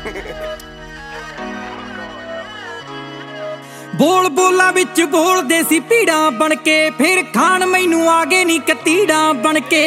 बोल बोला विच बोलदे सी भीड़ां बन के, फिर खान मैनू आगे नी कतीड़ां बन के।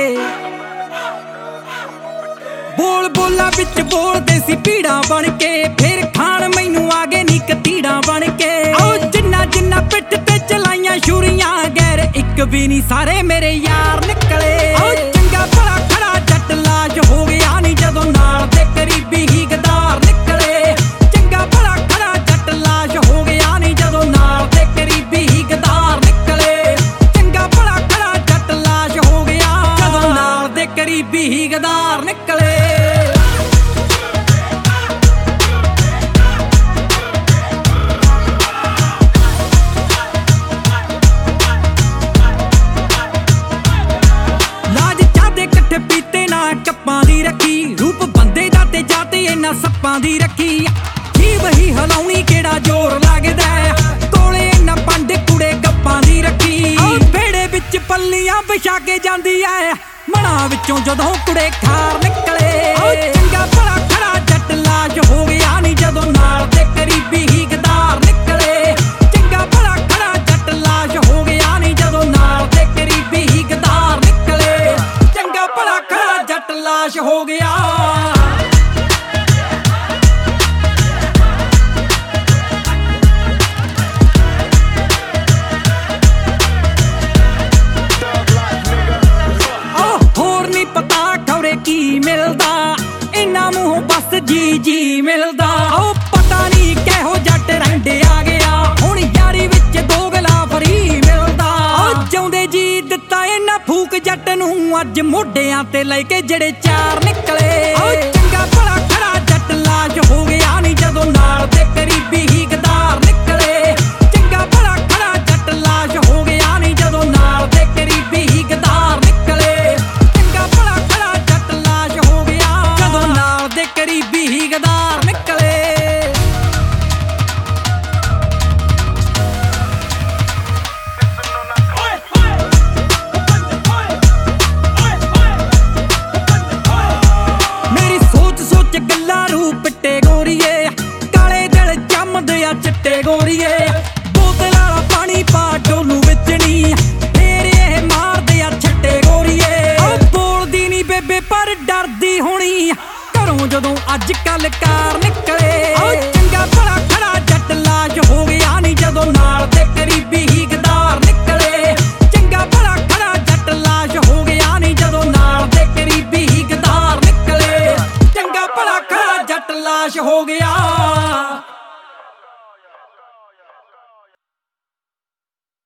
बोल बोला विच बोलदे सी भीड़ां बन के, फिर खान मैनू आगे नी कतीड़ां बन के। ओ जिन्ना जिन्ना पिट ते चलाइयां छुरियां, गैर इक भी नी सारे मेरे यार निकले। ओ चंगा भला खड़ा जट लाश हो गया नी जदों नाल दे करीबी ही गदार निकले। चंगा भला खड़ा जट लाश हो गया नी जदों नाल दे करीबी ही गदार निकले। चंगा भला खड़ा जट लाश हो गया जदों नाल दे करीबी ही गदार निकले। रूप बंदे दा ते जाते इन्ना सप्पां दी रखी, जीव ही हलाउणी केड़ा जोर लगदा, कोले इन्ना पंड कुड़े गप्पां दी रखी। बेड़े विच पल्लियां बिछा के जांदी ऐ, मना विचों जदों कुड़े खार निकले। चंगा भला खड़ा जट लाश हो गया नी जदों नाल दे करीबी ही गदार निकले। चंगा भला खड़ा जट लाश हो गया नी जदों नाल दे करीबी ही गदार निकले। चंगा भला खड़ा जट लाश हो गया। की मिलदा इन्ना मूंह बस जी जी मिलदा। ओ पता नहीं कैहो जट रंडे आ गया, हुण यारी विच दोगला फरी मिलदा। ओ जिउंदे जी दित्ता इन्ना फूक जट नूं, अज मोढियां ते लैके जड़े चार निकले। ओ चंगा भला खड़ा जट लाश हो गया नी जदों नाल दे करीबी ही गदार निकले। चंगा भला खड़ा जट लाश हो गया नी जदों नाल दे करीबी ही गदार निकले। चंगा भला खड़ा जट लाश हो गया जदों नाल दे करीबी ही गदार निकले। मेरी सोच सोच गल्लां रूह पिट्टे गोरीए, काले दिल जमदे आ चिट्टे गोरीए। बोतल वाला पानी पा डोलू विच नी, फेर एह मारदे आ छिट्टे गोरीए। बोलदी नी बेबे पर डरदी होनी, घरों जदों अज कल कार निकले। चंगा भला खड़ा जट लाश हो गया नी जदों नाल दे करीबी ही गदार निकले। चंगा भला खड़ा जट लाश हो गया नी जदों नाल दे करीबी ही गदार निकले। चंगा भला खड़ा जट लाश हो गया।